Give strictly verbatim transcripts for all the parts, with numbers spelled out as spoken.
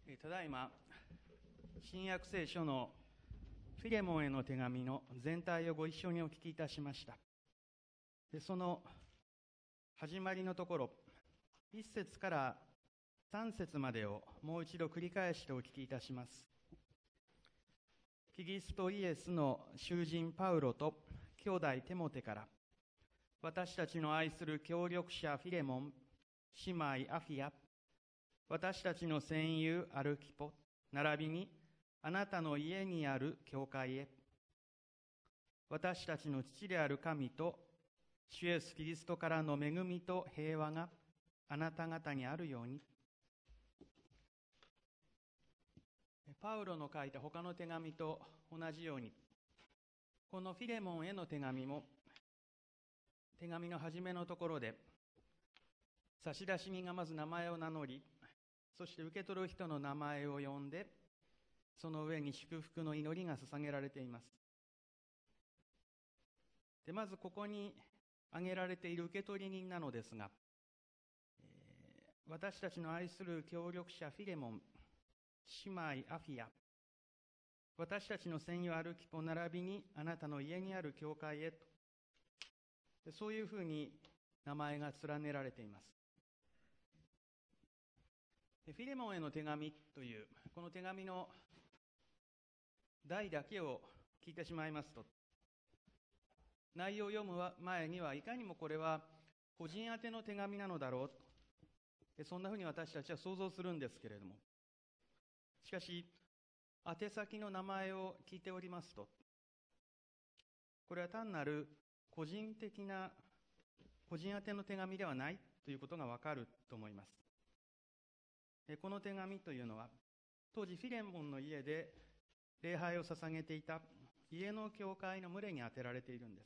ただいま新約聖書のフィレモンへの手紙の全体をご一緒にお聞きいたしました。でその始まりのところいっ節からさん節までをもう一度繰り返してお聞きいたします。キリストイエスの囚人パウロと兄弟テモテから、私たちの愛する協力者フィレモン、姉妹アフィア、私たちの戦友アルキポ、並びにあなたの家にある教会へ、私たちの父である神と主イエスキリストからの恵みと平和があなた方にあるように。パウロの書いた他の手紙と同じように、このフィレモンへの手紙も手紙の初めのところで差出人がまず名前を名乗り、そして受け取る人の名前を呼んで、その上に祝福の祈りが捧げられています。でまずここに挙げられている受取人なのですが、えー、私たちの愛する協力者フィレモン、姉妹アフィア、私たちの戦友アルキポ並びにあなたの家にある教会へと、でそういうふうに名前が連ねられています。フィレモンへの手紙というこの手紙の題だけを聞いてしまいますと、内容を読む前にはいかにもこれは個人宛ての手紙なのだろうと、そんなふうに私たちは想像するんですけれども、しかし宛先の名前を聞いておりますと、これは単なる個人的な個人宛ての手紙ではないということがわかると思います。この手紙というのは、当時フィレモンの家で礼拝を捧げていた家の教会の群れに当てられているんです。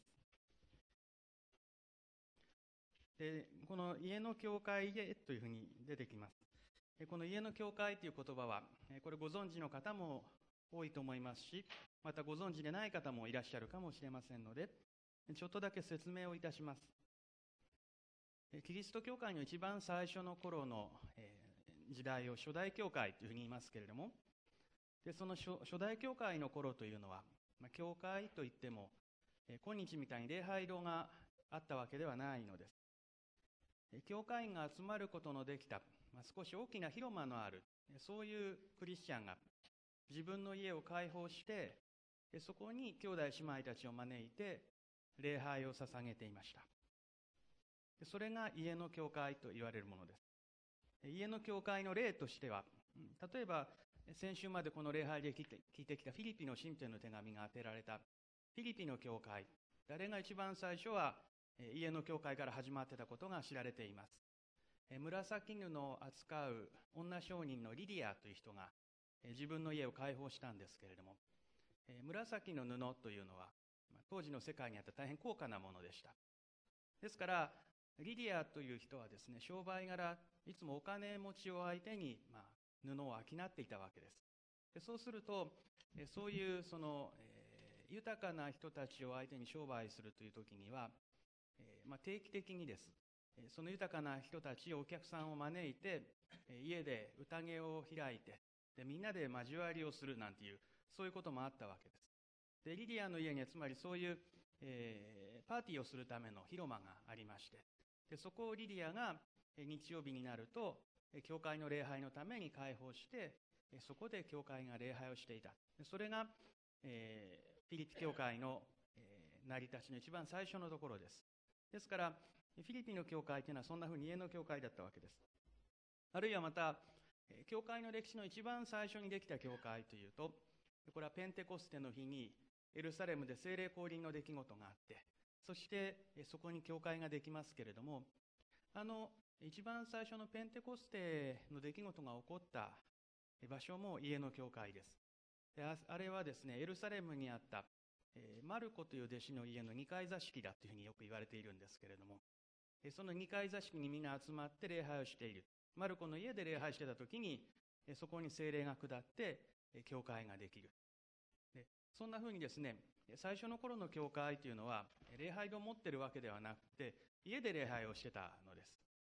でこの家の教会へというふうに出てきます。この家の教会という言葉は、これご存知の方も多いと思いますし、またご存知でない方もいらっしゃるかもしれませんので、ちょっとだけ説明をいたします。キリスト教会の一番最初の頃の時代を初代教会というふうに言いますけれども、でその 初, 初代教会の頃というのは、まあ、教会といっても今日みたいに礼拝堂があったわけではないのです。教会員が集まることのできた、まあ、少し大きな広間のある、そういうクリスチャンが自分の家を開放して、そこに兄弟姉妹たちを招いて礼拝を捧げていました。それが家の教会と言われるものです。家の教会の例としては、例えば先週までこの礼拝で聞いてきたフィリピの信徒への手紙が当てられたフィリピの教会、誰が一番最初は家の教会から始まってたことが知られています。紫布を扱う女商人のリディアという人が自分の家を開放したんですけれども、紫の布というのは当時の世界にあって大変高価なものでした。ですからリディアという人はですね、商売柄いつもお金持ちを相手に、まあ、布を商っていたわけです。でそうするとそういうその、えー、豊かな人たちを相手に商売するという時には、えーまあ、定期的にですその豊かな人たちをお客さんを招いて家で宴を開いて、でみんなで交わりをするなんていうそういうこともあったわけです。でリディアの家にはつまりそういう、えー、パーティーをするための広間がありまして、でそこをリディアが日曜日になると教会の礼拝のために開放して、そこで教会が礼拝をしていた。それが、えー、フィリピ教会の、えー、成り立ちの一番最初のところです。ですからフィリピの教会というのはそんなふうに家の教会だったわけです。あるいはまた教会の歴史の一番最初にできた教会というと、これはペンテコステの日にエルサレムで聖霊降臨の出来事があって、そしてそこに教会ができますけれども、あの一番最初のペンテコステの出来事が起こった場所も家の教会です。であれはですね、エルサレムにあったマルコという弟子の家のにかい座敷だというふうによく言われているんですけれども、そのにかい座敷にみんな集まって礼拝をしている。マルコの家で礼拝してた時にそこに聖霊が下って教会ができる。でそんなふうにですね、最初の頃の教会というのは礼拝堂を持っているわけではなくて家で礼拝をしてたのです。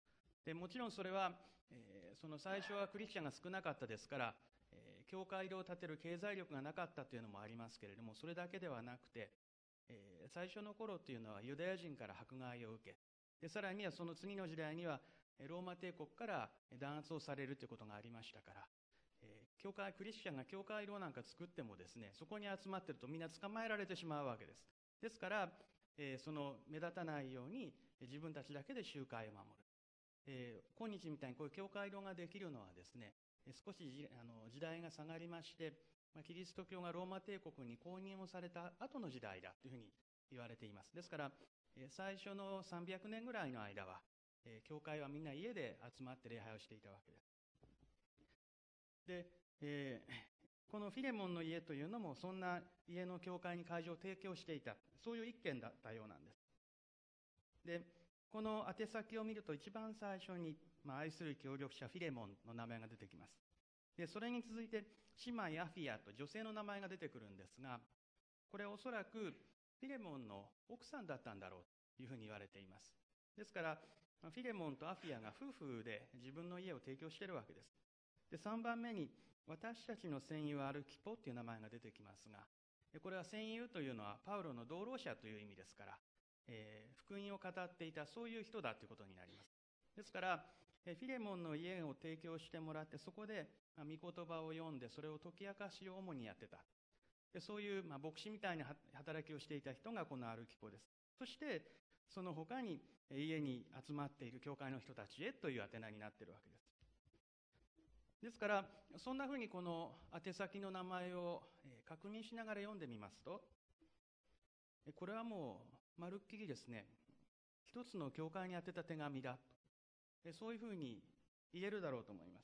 でもちろんそれは、えー、その最初はクリスチャンが少なかったですから、えー、教会堂を建てる経済力がなかったというのもありますけれども、それだけではなくて、えー、最初の頃というのはユダヤ人から迫害を受け、でさらにはその次の時代にはローマ帝国から弾圧をされるということがありましたから、えー、教会クリスチャンが教会堂なんか作ってもですね、そこに集まってるとみんな捕まえられてしまうわけです。ですから、えー、その目立たないように自分たちだけで集会を守る。えー、今日みたいにこういう教会堂ができるのはですね、少しじあの時代が下がりまして、まあ、キリスト教がローマ帝国に公認をされた後の時代だというふうに言われています。ですから、えー、最初のさんびゃくねんぐらいの間は、えー、教会はみんな家で集まって礼拝をしていたわけです。で、えー、このフィレモンの家というのもそんな家の教会に会場を提供していた、そういう一件だったようなんです。で、この宛先を見ると一番最初に、まあ、愛する協力者フィレモンの名前が出てきます。で、それに続いて姉妹アフィアと女性の名前が出てくるんですが、これはおそらくフィレモンの奥さんだったんだろうというふうに言われています。ですからフィレモンとアフィアが夫婦で自分の家を提供しているわけです。で、さんばんめに私たちの戦友アルキポという名前が出てきますが、これは戦友というのはパウロの同労者という意味ですから、えー、福音を語っていたそういう人だということになります。ですからフィレモンの家を提供してもらって、そこで御言葉を読んでそれを解き明かしを主にやってた。で、そういう、まあ、牧師みたいな働きをしていた人がこのアルキポです。そしてその他に家に集まっている教会の人たちへという宛名になっているわけです。ですからそんなふうにこの宛先の名前を確認しながら読んでみますと、これはもうまるっきりですね、一つの教会に宛てた手紙だ、そういうふうに言えるだろうと思います。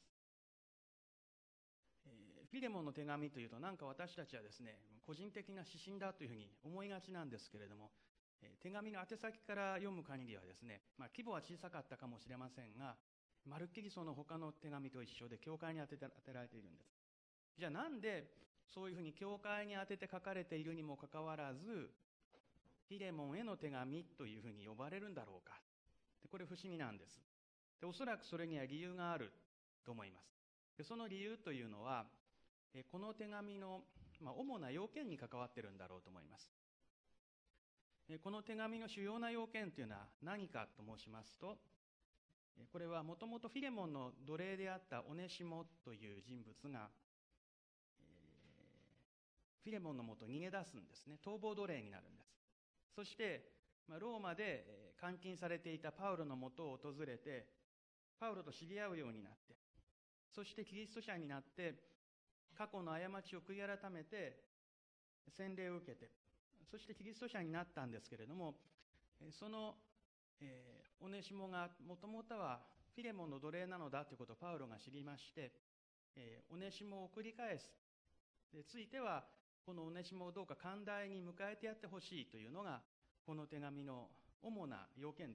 フィレモンの手紙というと、なんか私たちはですね、個人的な指針だというふうに思いがちなんですけれども、手紙の宛先から読む限りはですね、まあ、規模は小さかったかもしれませんが、まるっきりその他の手紙と一緒で教会に宛てて、宛てられているんです。じゃあなんでそういうふうに教会に宛てて書かれているにもかかわらず、フィレモンへの手紙というふうに呼ばれるんだろうか。これ不思議なんです。で、おそらくそれには理由があると思います。で、その理由というのは、この手紙の、まあ、主な要件に関わっているんだろうと思います。この手紙の主要な要件というのは何かと申しますと、これはもともとフィレモンの奴隷であったオネシモという人物が、えー、フィレモンのもと逃げ出すんですね。逃亡奴隷になるんです。そして、まあ、ローマで監禁されていたパウロのもとを訪れて、パウロと知り合うようになって、そしてキリスト者になって過去の過ちを悔い改めて洗礼を受けて、そしてキリスト者になったんですけれども、その、えー、オネシモがもともとはフィレモンの奴隷なのだということをパウロが知りまして、えー、オネシモを送り返す。で、ついてはこのオネシモをどうか寛大に迎えてやってほしいというのがこの手紙の主な要件です。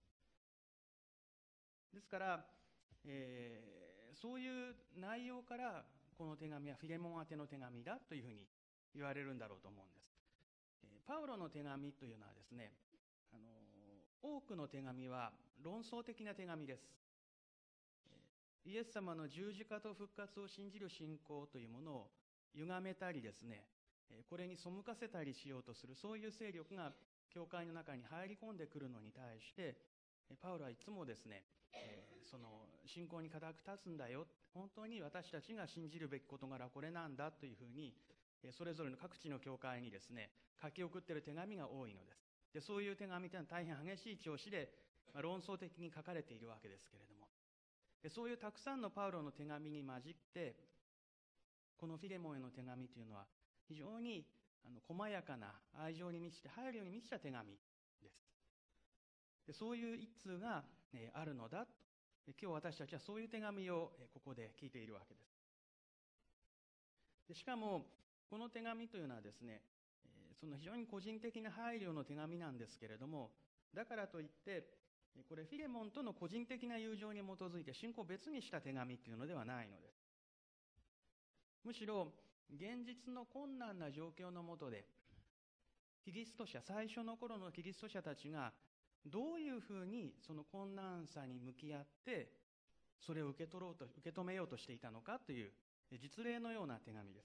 ですから、えー、そういう内容からこの手紙はフィレモン宛ての手紙だというふうに言われるんだろうと思うんです。パウロの手紙というのはですね、あの多くの手紙は論争的な手紙です。イエス様の十字架と復活を信じる信仰というものを歪めたりですね、これに背かせたりしようとする、そういう勢力が教会の中に入り込んでくるのに対して、パウロはいつもですね、その信仰に固く立つんだよ、本当に私たちが信じるべき事柄はこれなんだというふうに、それぞれの各地の教会にですね、書き送っている手紙が多いのです。で、そういう手紙というのは大変激しい調子で、まあ、論争的に書かれているわけですけれども、でそういうたくさんのパウロの手紙に混じって、このフィレモンへの手紙というのは非常にあの細やかな愛情に満ちて配慮に満ちた手紙です。でそういう一通が、えー、あるのだと、今日私たちはそういう手紙を、えー、ここで聞いているわけです。でしかもこの手紙というのはですね、えー、その非常に個人的な配慮の手紙なんですけれども、だからといってこれフィレモンとの個人的な友情に基づいて信仰を別にした手紙というのではないのです。むしろ現実の困難な状況の下でキリスト者、最初の頃のキリスト者たちがどういうふうにその困難さに向き合ってそれを受け取ろうと受け止めようとしていたのかという実例のような手紙です。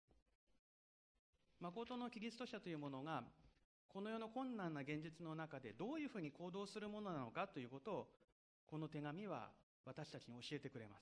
誠のキリスト者というものがこの世の困難な現実の中でどういうふうに行動するものなのかということをこの手紙は私たちに教えてくれます。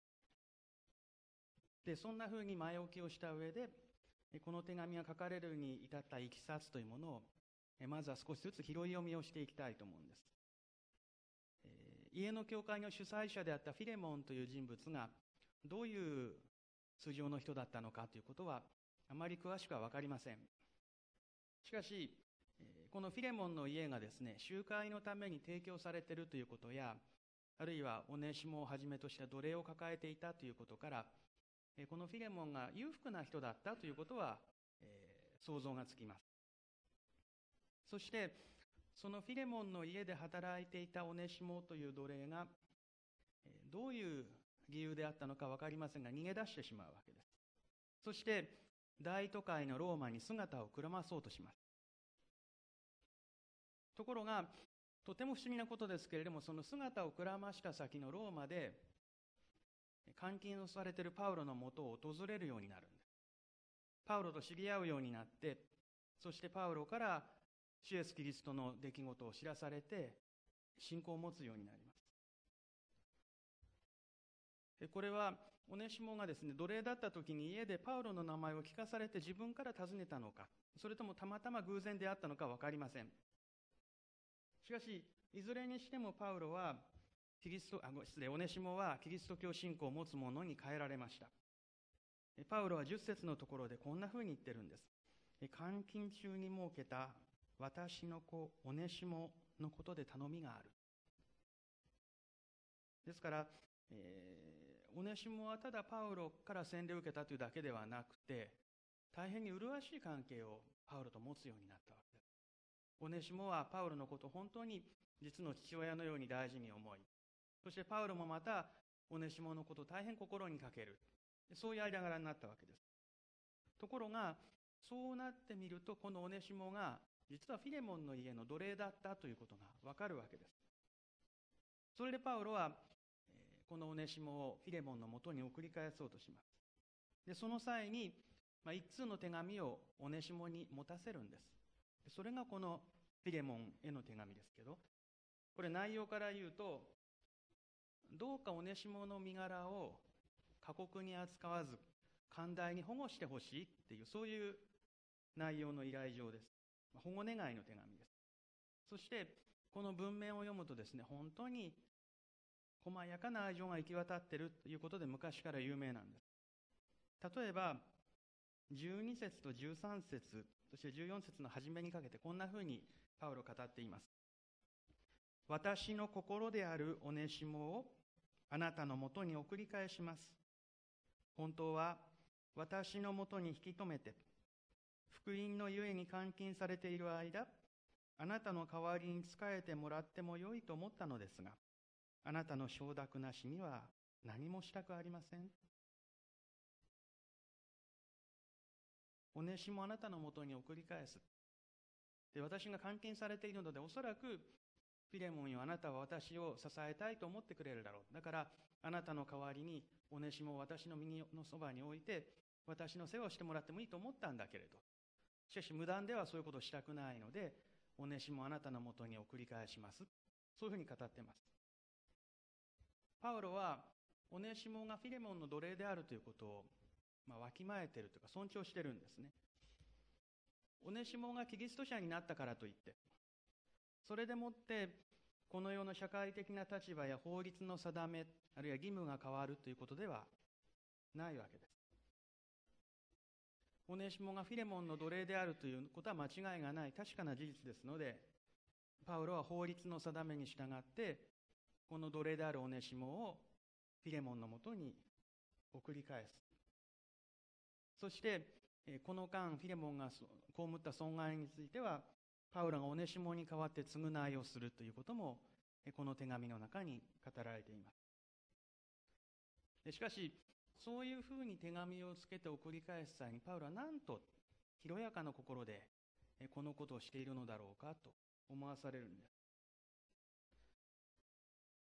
で、そんなふうに前置きをした上でこの手紙が書かれるに至ったいきさつというものをまずは少しずつ拾い読みをしていきたいと思うんです。えー、家の教会の主催者であったフィレモンという人物がどういう素性の人だったのかということはあまり詳しくは分かりません。しかしこのフィレモンの家がですね、集会のために提供されているということや、あるいはオネシモをはじめとした奴隷を抱えていたということから、このフィレモンが裕福な人だったということは、えー、想像がつきます。そしてそのフィレモンの家で働いていたオネシモという奴隷がどういう理由であったのか分かりませんが逃げ出してしまうわけです。そして大都会のローマに姿をくらまそうとします。ところがとても不思議なことですけれども、その姿をくらました先のローマで監禁をされているパウロのもとを訪れるようになるんです。パウロと知り合うようになって、そしてパウロから主イエスキリストの出来事を知らされて信仰を持つようになります。これはオネシモがですね、奴隷だった時に家でパウロの名前を聞かされて自分から尋ねたのか、それともたまたま偶然であったのか分かりません。しかしいずれにしてもパウロはキリストあ失礼オネシモはキリスト教信仰を持つ者に変えられました。パウロはじゅっ節のところでこんなふうに言ってるんです。監禁中に設けた私の子オネシモのことで頼みがある。ですから、えー、オネシモはただパウロから洗礼を受けたというだけではなくて、大変に麗しい関係をパウロと持つようになったわけです。オネシモはパウロのことを本当に実の父親のように大事に思い、そしてパウロもまたオネシモのことを大変心にかける、そういう間柄になったわけです。ところがそうなってみると、このオネシモが実はフィレモンの家の奴隷だったということがわかるわけです。それでパウロはこのオネシモをフィレモンのもとに送り返そうとします。でその際に、まあ、一通の手紙をオネシモに持たせるんです。それがこのフィレモンへの手紙ですけど、これ内容から言うと、どうかオネシモの身柄を過酷に扱わず寛大に保護してほしいっていう、そういう内容の依頼状です。保護願いの手紙です。そしてこの文面を読むとですね、本当に細やかな愛情が行き渡っているということで昔から有名なんです。例えばじゅうに節とじゅうさん節、そしてじゅうよん節の初めにかけてこんなふうにパウロ語っています。私の心であるオネシモをあなたのもとに送り返します。本当は私のもとに引き止めて福音のゆえに監禁されている間、あなたの代わりに仕えてもらってもよいと思ったのですが、あなたの承諾なしには何もしたくありません。おねしもあなたのもとに送り返す。で、私が監禁されているので、おそらくフィレモンよ、あなたは私を支えたいと思ってくれるだろう。だからあなたの代わりにおねしもを私の右のそばに置いて、私の世話をしてもらってもいいと思ったんだけれど、しかし無断ではそういうことをしたくないので、おねしもあなたのもとに送り返します。そういうふうに語っています。パウロはオネシモがフィレモンの奴隷であるということを、まあ、わきまえているというか尊重しているんですね。オネシモがキリスト者になったからといって、それでもってこの世の社会的な立場や法律の定め、あるいは義務が変わるということではないわけです。オネシモがフィレモンの奴隷であるということは間違いがない確かな事実ですので、パウロは法律の定めに従ってこの奴隷であるオネシモをフィレモンのもとに送り返す。そしてこの間フィレモンが被った損害についてはパウロがオネシモに代わって償いをするということもこの手紙の中に語られています。しかしそういうふうに手紙をつけて送り返す際に、パウロはなんと広やかな心でこのことをしているのだろうかと思わされるんです。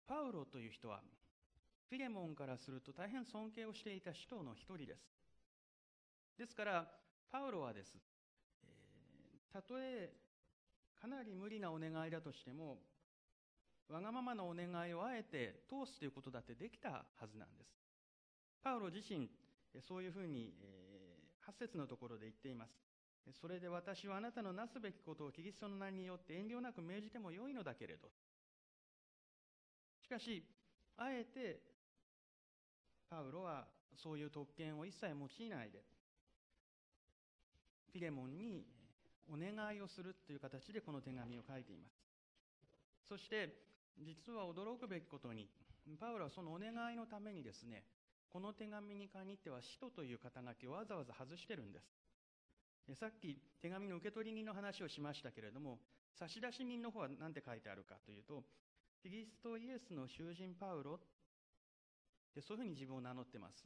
パウロという人はフィレモンからすると大変尊敬をしていた使徒の一人です。ですからパウロはです、えー、たとえかなり無理なお願いだとしても、わがままなお願いをあえて通すということだってできたはずなんです。パウロ自身、そういうふうに、えー、はち節のところで言っています。それで私はあなたのなすべきことをキリストの名によって遠慮なく命じてもよいのだけれど。しかし、あえてパウロはそういう特権を一切用いないで、フィレモンにお願いをするという形でこの手紙を書いています。そして実は驚くべきことに、パウロはそのお願いのためにですね、この手紙に限っては使徒という肩書きをわざわざ外してるんです。さっき手紙の受け取り人の話をしましたけれども、差出人の方は何て書いてあるかというと、キリストイエスの囚人パウロで、そういうふうに自分を名乗ってます。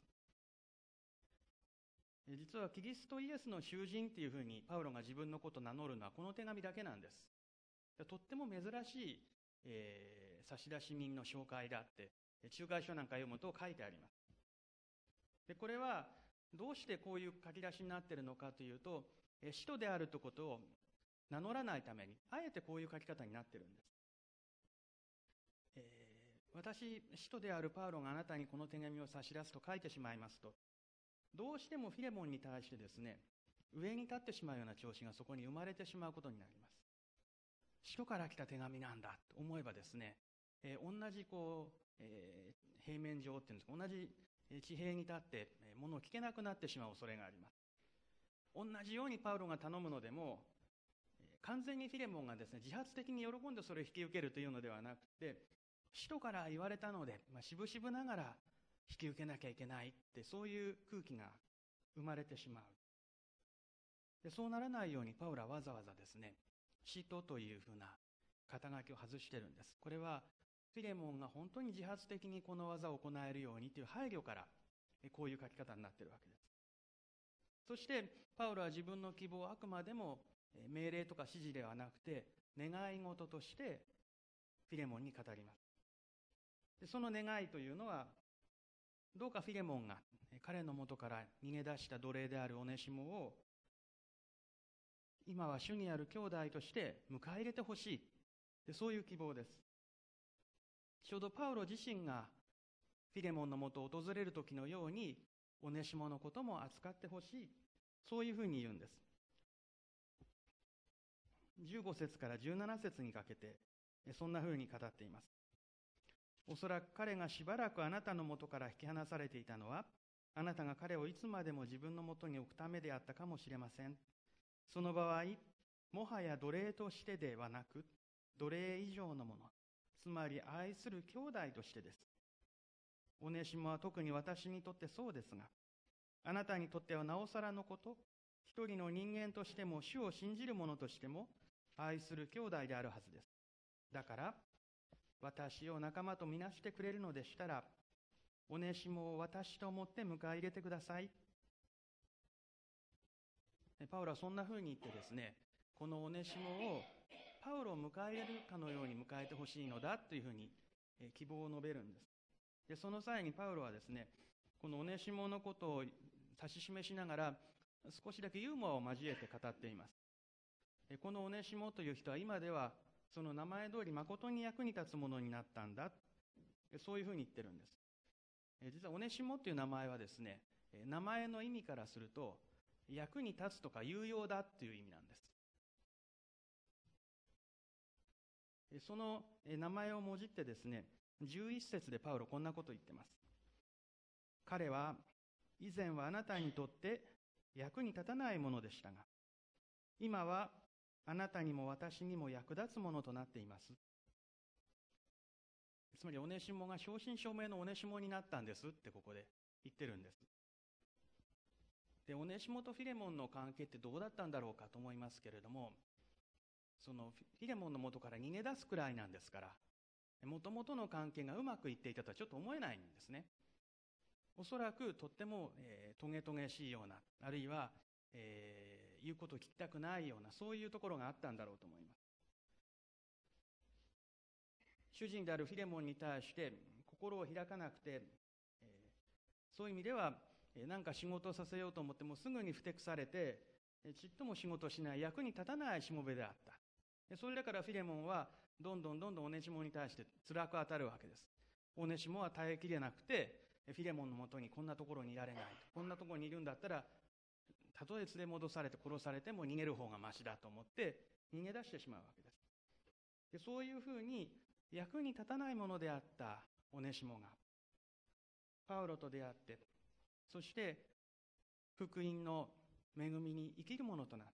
実はキリストイエスの囚人っていうふうにパウロが自分のことを名乗るのはこの手紙だけなんです。とっても珍しい、えー、差出人の紹介だって仲介書なんか読むと書いてあります。でこれはどうしてこういう書き出しになっているのかというと、使徒であるということを名乗らないためにあえてこういう書き方になっているんです。えー、私使徒であるパウロがあなたにこの手紙を差し出すと書いてしまいますと、どうしてもフィレモンに対してですね、上に立ってしまうような調子がそこに生まれてしまうことになります。使徒から来た手紙なんだと思えばですね、えー、同じこう、えー、平面上っていうんですか、同じ地平に立って物を聞けなくなってしまう恐れがあります。同じようにパウロが頼むのでも、完全にフィレモンがですね、自発的に喜んでそれを引き受けるというのではなくて、使徒から言われたので、まあ、しぶしぶながら引き受けなきゃいけないって、そういう空気が生まれてしまう。でそうならないようにパウロはわざわざですね、使徒というふうな肩書きを外してるんです。これはフィレモンが本当に自発的にこの技を行えるようにという配慮からこういう書き方になっているわけです。そしてパウロは自分の希望をあくまでも命令とか指示ではなくて願い事としてフィレモンに語ります。でその願いというのは、どうかフィレモンが彼の元から逃げ出した奴隷であるオネシモを今は主にある兄弟として迎え入れてほしい。でそういう希望です。ちょうどパウロ自身がフィレモンのもとを訪れる時のようにオネシモのことも扱ってほしい、そういうふうに言うんです。じゅうご節からじゅうなな節にかけてそんなふうに語っています。おそらく彼がしばらくあなたのもとから引き離されていたのは、あなたが彼をいつまでも自分のもとに置くためであったかもしれません。その場合、もはや奴隷としてではなく、奴隷以上のもの、つまり愛する兄弟としてです。オネシモは特に私にとってそうですが、あなたにとってはなおさらのこと、一人の人間としても主を信じる者としても愛する兄弟であるはずです。だから私を仲間とみなしてくれるのでしたら、オネシモを私と思って迎え入れてください。パウロはそんなふうに言ってですね、このオネシモをパウロを迎え入れるかのように迎えてほしいのだというふうに希望を述べるんです。でその際にパウロはですね、このオネシモのことを指し示しながら少しだけユーモアを交えて語っています。このオネシモという人は今ではその名前通り誠に役に立つものになったんだ、そういうふうに言ってるんです。実はオネシモという名前はですね、名前の意味からすると役に立つとか有用だという意味なんです。その名前をもじってですね、じゅういち節でパウロこんなことを言ってます。彼は以前はあなたにとって役に立たないものでしたが、今はあなたにも私にも役立つものとなっています。つまりオネシモが正真正銘のオネシモになったんですってここで言ってるんです。でオネシモとフィレモンの関係ってどうだったんだろうかと思いますけれども、そのフィレモンの元から逃げ出すくらいなんですから、もともとの関係がうまくいっていたとはちょっと思えないんですね。おそらくとっても、えー、トゲトゲしいような、あるいは、えー、言うことを聞きたくないような、そういうところがあったんだろうと思います。 主人であるフィレモンに対して心を開かなくて、そういう意味では何か仕事をさせようと思ってもすぐにふてくされて、ちっとも仕事しない、役に立たないしもべであった。それだからフィレモンはどんどんどんどんオネシモに対して辛く当たるわけです。オネシモは耐えきれなくて、フィレモンのもとにこんなところにいられないと、こんなところにいるんだったらたとえ連れ戻されて殺されても逃げる方がましだと思って逃げ出してしまうわけです。でそういうふうに役に立たないものであったオネシモがパウロと出会って、そして福音の恵みに生きるものとなった。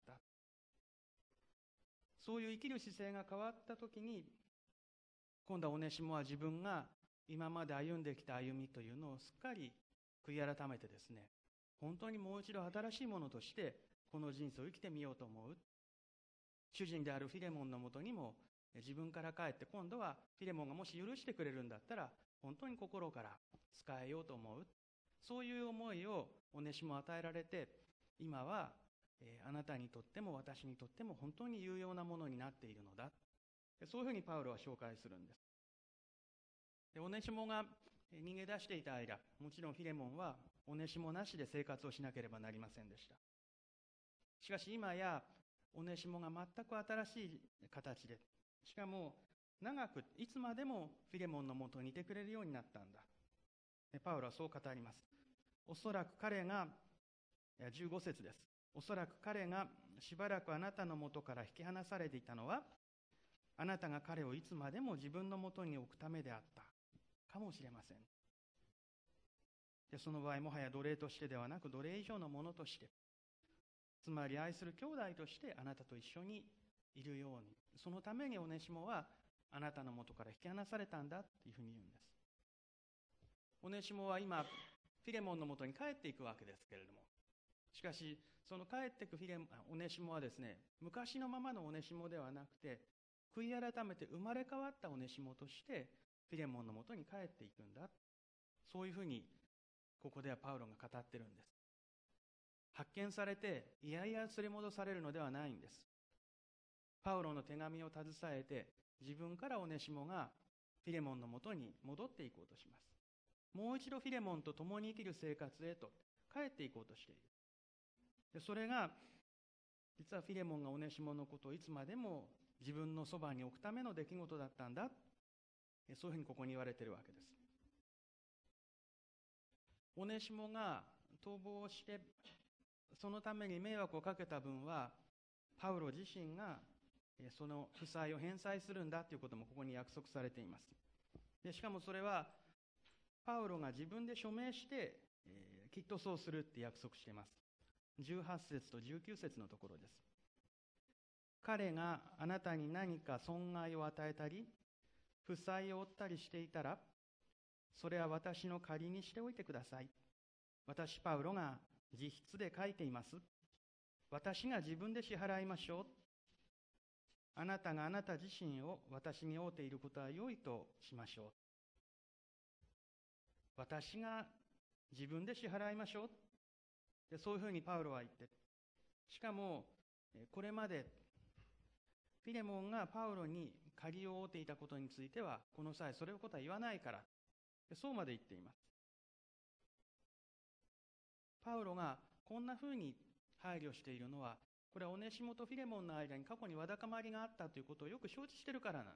そういう生きる姿勢が変わったときに、今度はオネシモは自分が今まで歩んできた歩みというのをすっかり悔い改めてですね、本当にもう一度新しいものとしてこの人生を生きてみようと思う。主人であるフィレモンのもとにも自分から帰って、今度はフィレモンがもし許してくれるんだったら本当に心から仕えようと思う。そういう思いをオネシモ与えられて、今は、えー、あなたにとっても私にとっても本当に有用なものになっているのだ。そういうふうにパウロは紹介するんです。でオネシモが逃げ出していた間、もちろんフィレモンはオネシモなしで生活をしなければなりませんでした。しかし今やオネシモが全く新しい形で、しかも長くいつまでもフィレモンのもとにいてくれるようになったんだ。パウロはそう語ります。おそらく彼が、じゅうご節です。おそらく彼がしばらくあなたのもとから引き離されていたのは、あなたが彼をいつまでも自分のもとに置くためであったかもしれません。でその場合、もはや奴隷としてではなく奴隷以上のものとして、つまり愛する兄弟としてあなたと一緒にいるように、そのためにオネシモはあなたのもとから引き離されたんだというふうに言うんです。オネシモは今フィレモンのもとに帰っていくわけですけれども、しかしその帰っていくフィレモンオネシモはですね、昔のままのオネシモではなくて、悔い改めて生まれ変わったオネシモとしてフィレモンのもとに帰っていくんだ。そういうふうにここではパウロが語ってるんです。発見されていやいや連れ戻されるのではないんです。パウロの手紙を携えて、自分からオネシモがフィレモンのもとに戻っていこうとします。もう一度フィレモンと共に生きる生活へと帰っていこうとしている。でそれが実はフィレモンがオネシモのことをいつまでも自分のそばに置くための出来事だったんだ。そういうふうにここに言われているわけです。オネシモが逃亡してそのために迷惑をかけた分は、パウロ自身がその負債を返済するんだということもここに約束されています。でしかもそれはパウロが自分で署名して、えー、きっとそうするって約束しています。じゅうはち節とじゅうきゅう節のところです。彼があなたに何か損害を与えたり負債を負ったりしていたら、それは私の借りにしておいてください。私パウロが自筆で書いています。私が自分で支払いましょう。あなたがあなた自身を私に負うていることは良いとしましょう。私が自分で支払いましょう。でそういうふうにパウロは言って、しかもこれまでフィレモンがパウロに借りを負っていたことについては、この際それをことは言わないから、そうまで言っています。パウロがこんなふうに配慮しているのは、これはオネシモとフィレモンの間に過去にわだかまりがあったということをよく承知しているからなんです。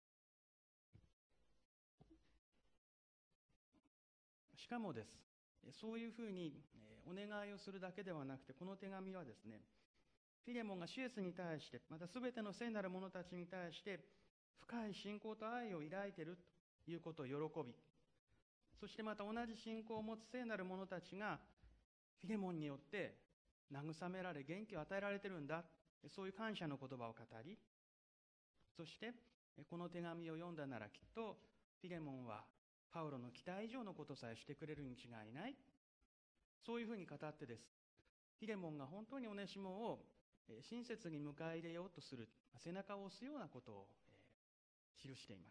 しかもです、そういうふうにお願いをするだけではなくて、この手紙はですね、フィレモンがシエスに対して、またすべての聖なる者たちに対して深い信仰と愛を抱いているということを喜び、そしてまた同じ信仰を持つ聖なる者たちがフィレモンによって慰められ元気を与えられているんだ、そういう感謝の言葉を語り、そしてこの手紙を読んだならきっとフィレモンはパウロの期待以上のことさえしてくれるに違いない、そういうふうに語ってです、フィレモンが本当にオネシモを親切に迎え入れようとする、背中を押すようなことを記しています。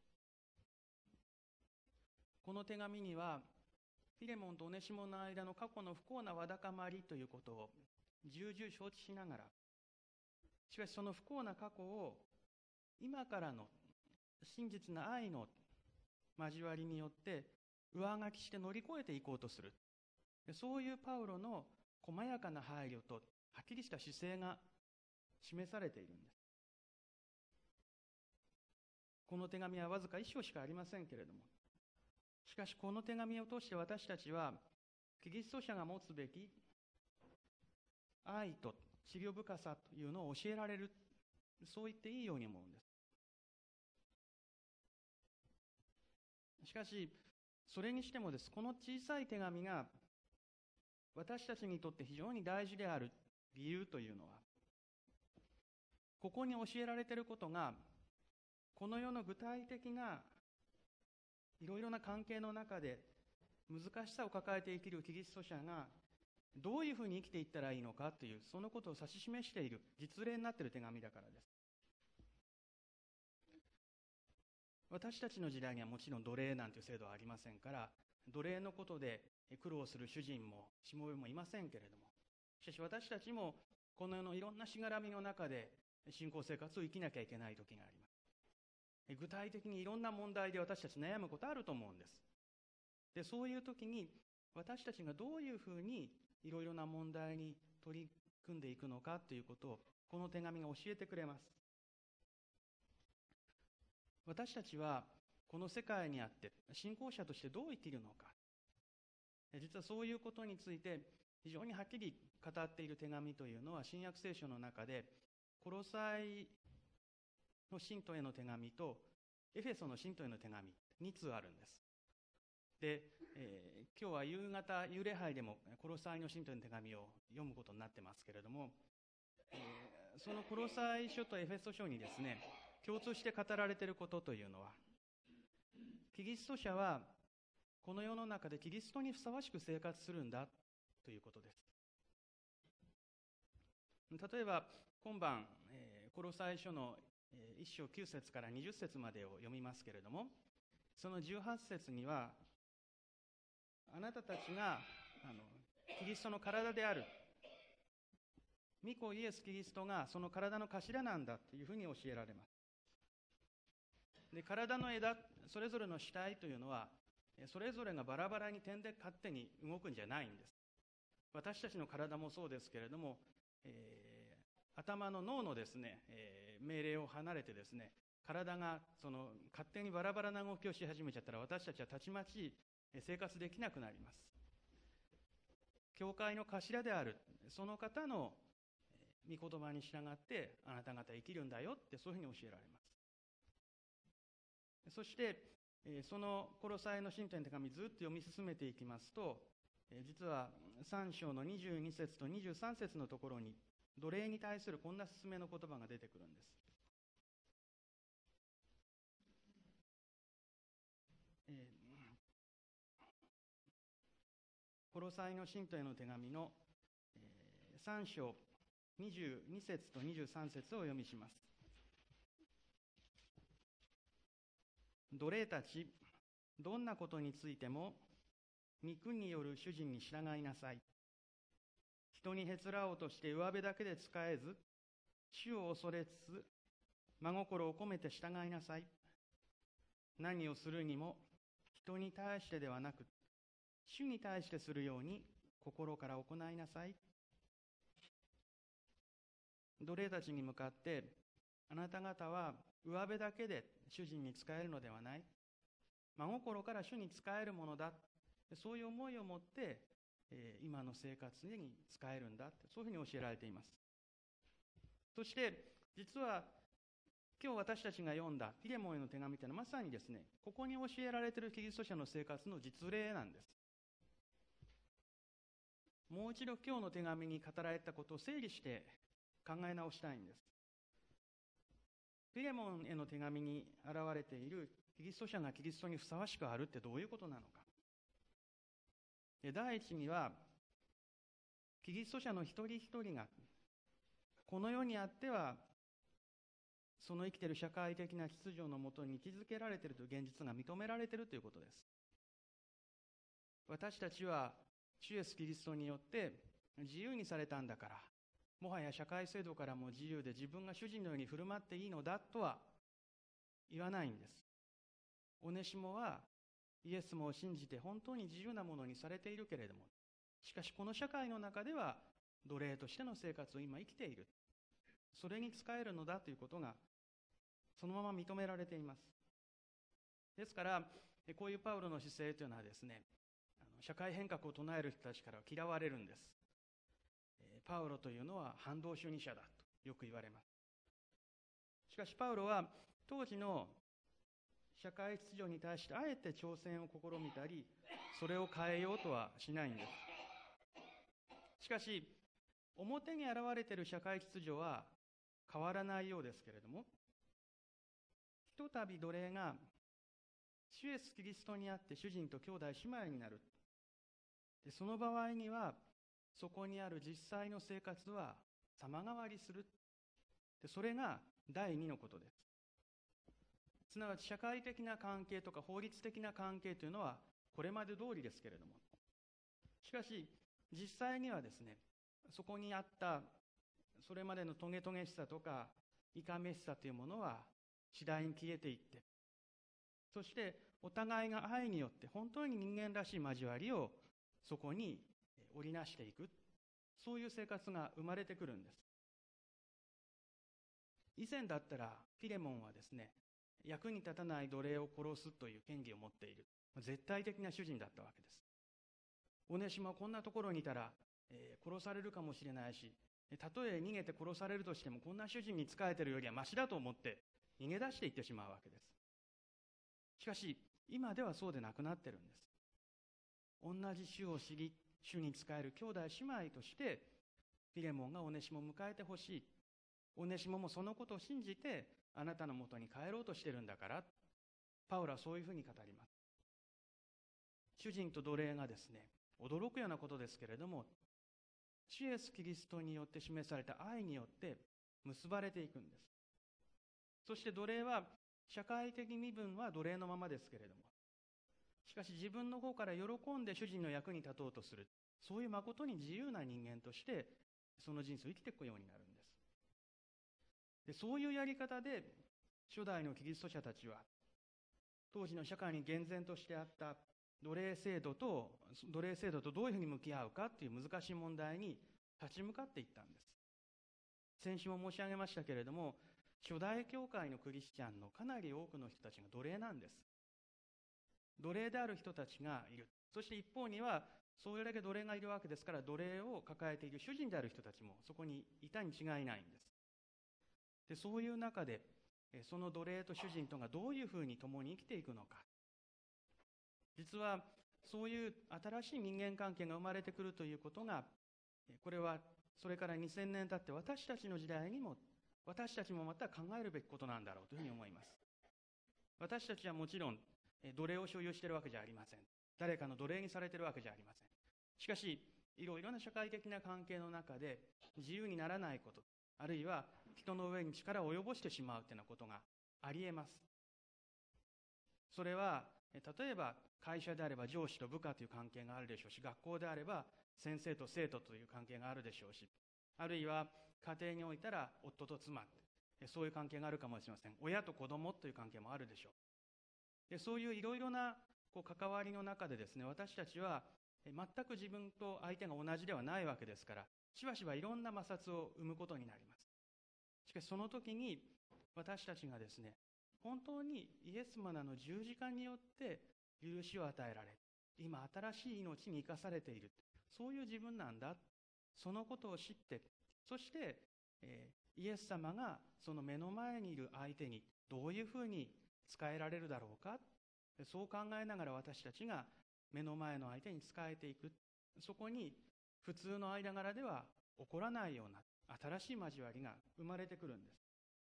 この手紙にはフィレモンとオネシモの間の過去の不幸なわだかまりということを重々承知しながら、しかしその不幸な過去を今からの真実な愛の交わりによって上書きして乗り越えていこうとする。そういうパウロの細やかな配慮とはっきりした姿勢が示されているんです。この手紙はわずか一章しかありませんけれども、しかしこの手紙を通して私たちはキリスト者が持つべき愛と思慮深さというのを教えられる、そう言っていいように思うんです。しかしそれにしてもです、この小さい手紙が私たちにとって非常に大事である理由というのは、ここに教えられていることがこの世の具体的ないろいろな関係の中で難しさを抱えて生きるキリスト者がどういうふうに生きていったらいいのかという、そのことを指し示している実例になっている手紙だからです。私たちの時代にはもちろん奴隷なんていう制度はありませんから、奴隷のことで苦労する主人もしもべもいませんけれども、しかし私たちもこの世のいろんなしがらみの中で信仰生活を生きなきゃいけない時があります。具体的にいろんな問題で私たち悩むことあると思うんです。で、そういう時に私たちがどういうふうにいろいろな問題に取り組んでいくのかということをこの手紙が教えてくれます。私たちはこの世界にあって信仰者としてどう生きるのか、実はそういうことについて非常にはっきり語っている手紙というのは新約聖書の中でコロサイの信徒への手紙とエフェソの信徒への手紙に通あるんです。で、えー、今日は夕方幽霊杯でもコロサイの信徒への手紙を読むことになってますけれども、えー、そのコロサイ書とエフェソ書にですね、共通して語られていることというのは、キリスト者はこの世の中でキリストにふさわしく生活するんだということです。例えば今晩、えー、コロサイ書のいっ章きゅう節からにじゅっ節までを読みますけれども、そのじゅうはち節には、あなたたちがあのキリストの体である、御子イエス・キリストがその体の頭なんだというふうに教えられます。で、体の枝、それぞれの主体というのはそれぞれがバラバラに点で勝手に動くんじゃないんです。私たちの体もそうですけれども、えー、頭の脳のですね、えー、命令を離れてですね、体がその勝手にバラバラな動きをし始めちゃったら、私たちはたちまち生活できなくなります。教会の頭であるその方の御言葉に従ってあなた方生きるんだよって、そういうふうに教えられます。そしてそのコロサイの信徒への手紙ずっと読み進めていきますと、実はさん章のにじゅうに節とにじゅうさん節のところに奴隷に対するこんな勧めの言葉が出てくるんです。えー、コロサイの信徒への手紙のさん章にじゅうに節とにじゅうさん節をお読みします。奴隷たち、どんなことについても肉による主人に従いなさい。人にへつらおうとして上辺だけで使えず、主を恐れつつ真心を込めて従いなさい。何をするにも人に対してではなく、主に対してするように心から行いなさい。奴隷たちに向かって、あなた方は上辺だけで主人に仕えるのではない。真心から主に仕えるものだ。そういう思いを持って、えー、今の生活に仕えるんだ。そういうふうに教えられています。そして、実は今日私たちが読んだピレモンへの手紙というのはまさにですね、ここに教えられているキリスト者の生活の実例なんです。もう一度今日の手紙に語られたことを整理して考え直したいんです。ピレモンへの手紙に現れているキリスト者がキリストにふさわしくあるってどういうことなのか。第一には、キリスト者の一人一人がこの世にあってはその生きている社会的な秩序のもとに位置づけられているという現実が認められているということです。私たちは主イエスキリストによって自由にされたんだから、もはや社会制度からも自由で自分が主人のように振る舞っていいのだとは言わないんです。オネシモはイエス様を信じて本当に自由なものにされているけれども、しかしこの社会の中では奴隷としての生活を今生きている。それに仕えるのだということがそのまま認められています。ですからこういうパウロの姿勢というのはですね、社会変革を唱える人たちから嫌われるんです。パウロというのは反動主義者だとよく言われます。しかしパウロは当時の社会秩序に対してあえて挑戦を試みたり、それを変えようとはしないんです。しかし表に現れている社会秩序は変わらないようですけれども、ひとたび奴隷が主イエスキリストにあって主人と兄弟姉妹になる。でその場合にはそこにある実際の生活は様変わりする。でそれが第二のことです。すなわち社会的な関係とか法律的な関係というのはこれまで通りですけれども、しかし実際にはですね、そこにあったそれまでのトゲトゲしさとかいかめしさというものは次第に消えていって、そしてお互いが愛によって本当に人間らしい交わりをそこに織りなしていく、そういう生活が生まれてくるんです。以前だったらフィレモンはですね、役に立たない奴隷を殺すという権利を持っている絶対的な主人だったわけです。オネシモはこんなところにいたら、えー、殺されるかもしれないし、たとえ逃げて殺されるとしてもこんな主人に仕えているよりはマシだと思って逃げ出していってしまうわけです。しかし今ではそうでなくなってるんです。同じ主を知り主に仕える兄弟姉妹としてフィレモンがオネシモを迎えてほしい。オネシモもそのことを信じてあなたのもとに帰ろうとしてるんだから、パウロはそういうふうに語ります。主人と奴隷がですね、驚くようなことですけれども、主イエスキリストによって示された愛によって結ばれていくんです。そして奴隷は社会的身分は奴隷のままですけれども、しかし自分の方から喜んで主人の役に立とうとする、そういう誠に自由な人間としてその人生を生きていくようになるんです。でそういうやり方で初代のキリスト者たちは当時の社会に厳然としてあった奴隷制度と奴隷制度とどういうふうに向き合うかという難しい問題に立ち向かっていったんです。先週も申し上げましたけれども、初代教会のクリスチャンのかなり多くの人たちが奴隷なんです。奴隷である人たちがいる。そして一方にはそれだけ奴隷がいるわけですから、奴隷を抱えている主人である人たちもそこにいたに違いないんです。でそういう中でその奴隷と主人とがどういうふうに共に生きていくのか、実はそういう新しい人間関係が生まれてくるということが、これはそれからにせんねん経って私たちの時代にも私たちもまた考えるべきことなんだろうというふうに思います。私たちはもちろん奴隷を所有しているわけじゃありません。誰かの奴隷にされているわけじゃありません。しかしいろいろな社会的な関係の中で自由にならないこと、あるいは人の上に力を及ぼしてしまうというようなことがありえます。それは例えば会社であれば上司と部下という関係があるでしょうし、学校であれば先生と生徒という関係があるでしょうし、あるいは家庭においたら夫と妻、そういう関係があるかもしれません。親と子供という関係もあるでしょう。でそういういろいろなこう関わりの中でですね、私たちは全く自分と相手が同じではないわけですから、しばしばいろんな摩擦を生むことになります。しかしその時に私たちがですね、本当にイエス様の十字架によって許しを与えられ、今新しい命に生かされている、そういう自分なんだ、そのことを知って、そして、えー、イエス様がその目の前にいる相手にどういうふうに仕えられるだろうか、そう考えながら私たちが目の前の相手に仕えていく。そこに普通の間柄では起こらないような新しい交わりが生まれてくるんです。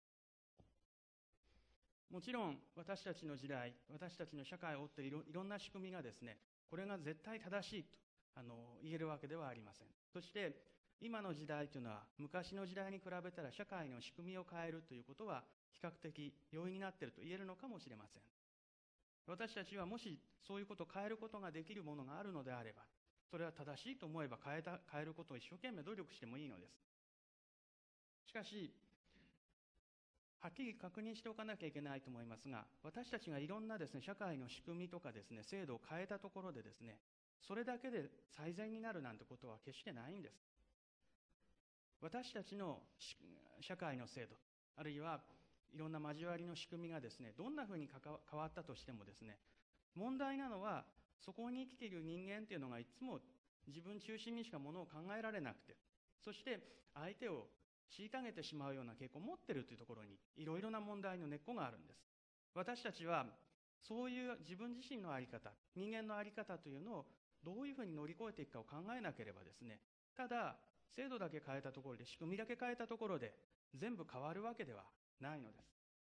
もちろん私たちの時代、私たちの社会を追っているいろんな仕組みがですね、これが絶対正しいとあの言えるわけではありません。そして今の時代というのは昔の時代に比べたら社会の仕組みを変えるということは比較的容易になっていると言えるのかもしれません。私たちはもしそういうことを変えることができるものがあるのであれば、それは正しいと思えば変えた、変えることを一生懸命努力してもいいのです。しかしはっきり確認しておかなきゃいけないと思いますが、私たちがいろんなですね、社会の仕組みとかですね、制度を変えたところでですね、それだけで最善になるなんてことは決してないんです。私たちの社会の制度、あるいはいろんな交わりの仕組みがですね、どんなふうに変わったとしてもですね、問題なのは、そこに生きている人間っていうのがいつも自分中心にしかものを考えられなくて、そして相手を虐げてしまうような傾向を持っているというところにいろいろな問題の根っこがあるんです。私たちはそういう自分自身の在り方、人間の在り方というのをどういうふうに乗り越えていくかを考えなければですね、ただ制度だけ変えたところで、仕組みだけ変えたところで全部変わるわけではないのです。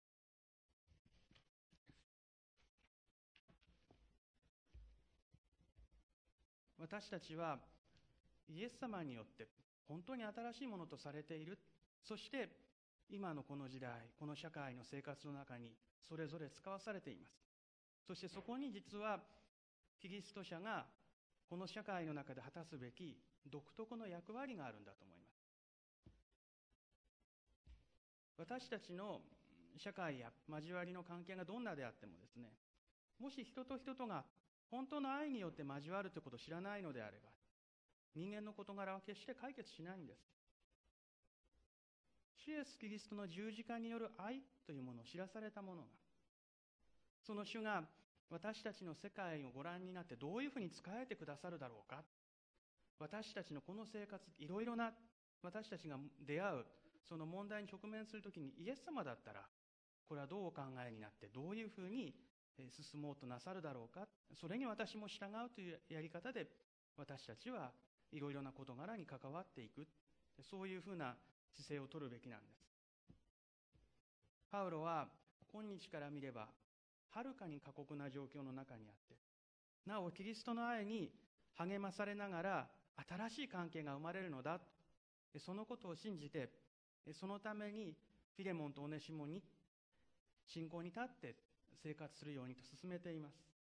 私たちはイエス様によって本当に新しいものとされている。そして今のこの時代、この社会の生活の中にそれぞれ使わされています。そしてそこに実はキリスト者がこの社会の中で果たすべき独特の役割があるんだと思います。私たちの社会や交わりの関係がどんなであってもですね、もし人と人とが本当の愛によって交わるということを知らないのであれば、人間の事柄は決して解決しないんです。主イエスキリストの十字架による愛というものを知らされた者が、その主が私たちの世界をご覧になってどういうふうに仕えてくださるだろうか。私たちのこの生活、いろいろな私たちが出会うその問題に直面するときに、イエス様だったらこれはどうお考えになってどういうふうに進もうとなさるだろうか。それに私も従うというやり方で私たちはいろいろな事柄に関わっていく、そういうふうな姿勢を取るべきなんです。パウロは今日から見ればはるかに過酷な状況の中にあって、なおキリストの愛に励まされながら新しい関係が生まれるのだ、そのことを信じて、そのためにフィレモンとオネシモに信仰に立って生活するようにと進めています。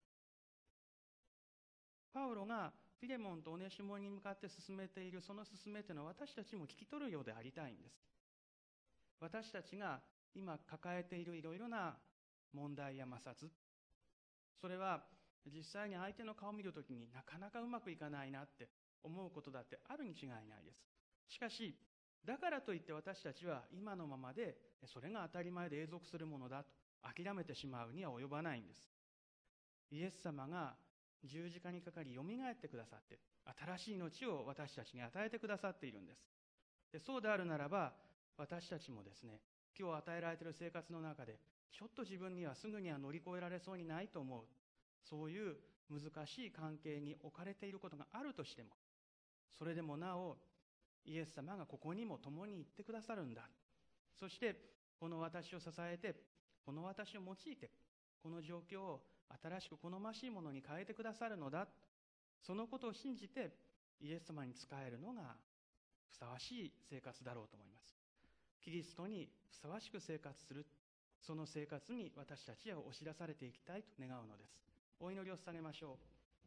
パウロがフィレモンとオネシモに向かって進めているその進めというのは、私たちも聞き取るようでありたいんです。私たちが今抱えているいろいろな問題や摩擦、それは実際に相手の顔を見るときになかなかうまくいかないなって思うことだってあるに違いないです。しかしだからといって私たちは今のままでそれが当たり前で永続するものだと諦めてしまうには及ばないんです。イエス様が十字架にかかりよみがえってくださって、新しい命を私たちに与えてくださっているんです。でそうであるならば、私たちもですね、今日与えられている生活の中でちょっと自分にはすぐには乗り越えられそうにないと思う、そういう難しい関係に置かれていることがあるとしても、それでもなおイエス様がここにも共に行ってくださるんだ。そしてこの私を支えて、この私を用いて、この状況を新しく好ましいものに変えてくださるのだ。そのことを信じてイエス様に仕えるのがふさわしい生活だろうと思います。キリストにふさわしく生活する、その生活に私たちは押し出されていきたいと願うのです。お祈りを捧げましょう。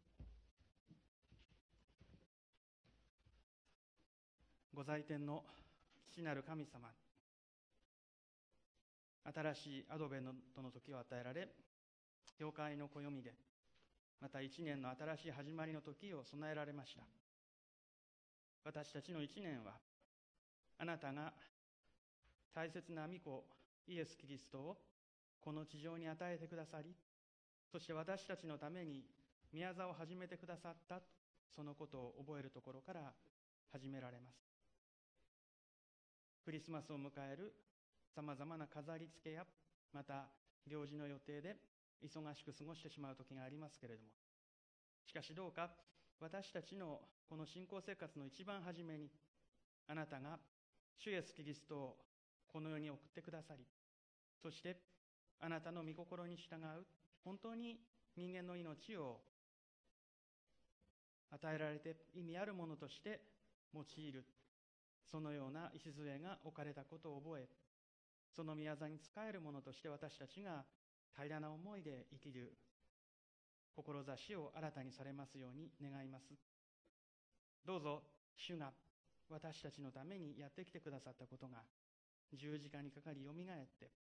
ご在天の父なる神様、新しいアドベントの時を与えられ、教会の暦でまた一年の新しい始まりの時を備えられました。私たちの一年はあなたが大切な御子イエス・キリストをこの地上に与えてくださり、そして私たちのために宮座を始めてくださった、そのことを覚えるところから始められます。クリスマスを迎えるさまざまな飾り付けや、また行事の予定で忙しく過ごしてしまう時がありますけれども、しかしどうか私たちのこの信仰生活の一番初めに、あなたが主イエスキリストをこの世に送ってくださり、そしてあなたの御心に従う本当に人間の命を与えられて意味あるものとして用いる、そのような礎が置かれたことを覚え、その宮座に仕えるものとして私たちが平らな思いで生きる志を新たにされますように願います。どうぞ主が私たちのためにやってきてくださったことが十字架にかかりよみがえって、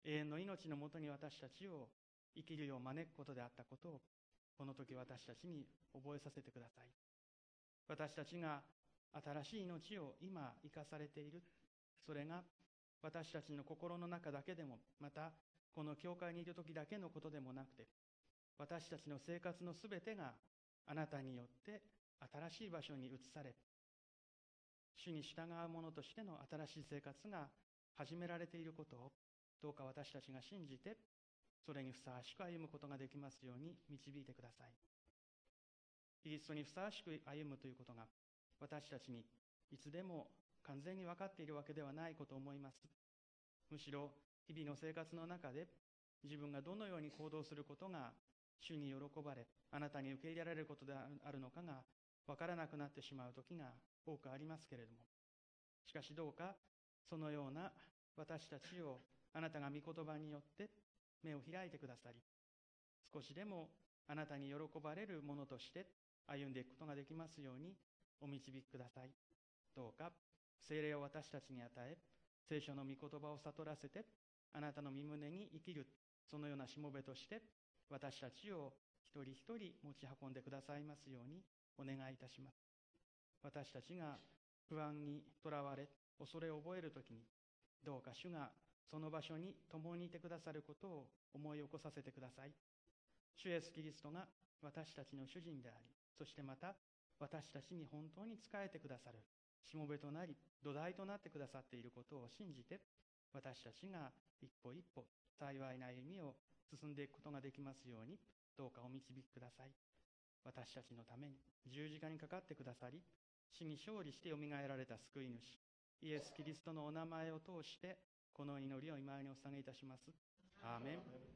永遠の命のもとに私たちを生きるよう招くことであったことを、この時私たちに覚えさせてください。私たちが新しい命を今生かされている、それが私たちの心の中だけでも、またこの教会にいる時だけのことでもなくて、私たちの生活のすべてがあなたによって新しい場所に移され、主に従う者としての新しい生活が始められていることを、どうか私たちが信じて、それにふさわしく歩むことができますように導いてください。キリストにふさわしく歩むということが、私たちにいつでも完全に分かっているわけではないことを思います。むしろ日々の生活の中で、自分がどのように行動することが主に喜ばれ、あなたに受け入れられることであるのかが分からなくなってしまう時が多くありますけれども、しかしどうかそのような私たちをあなたが御言葉によって目を開いてくださり、少しでもあなたに喜ばれるものとして歩んでいくことができますようにお導きください。どうか聖霊を私たちに与え、聖書の御言葉を悟らせて、あなたの御胸に生きる、そのようなしもべとして私たちを一人一人持ち運んでくださいますようにお願いいたします。私たちが不安にとらわれ、恐れを覚えるときに、どうか主がその場所に共にいてくださることを思い起こさせてください。主イエスキリストが私たちの主人であり、そしてまた私たちに本当に仕えてくださるしもべとなり、土台となってくださっていることを信じて、私たちが一歩一歩幸いな歩みを進んでいくことができますように、どうかお導きください。私たちのために十字架にかかってくださり、死に勝利してよみがえられた救い主イエス・キリストのお名前を通してこの祈りを今にお捧げいたします。アーメン。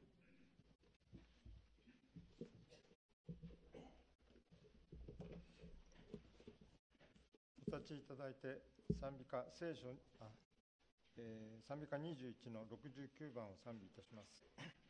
お立ちいただいて、賛美歌聖書あ、えー、賛美歌にじゅういちのろくじゅうきゅうばんを賛美いたします。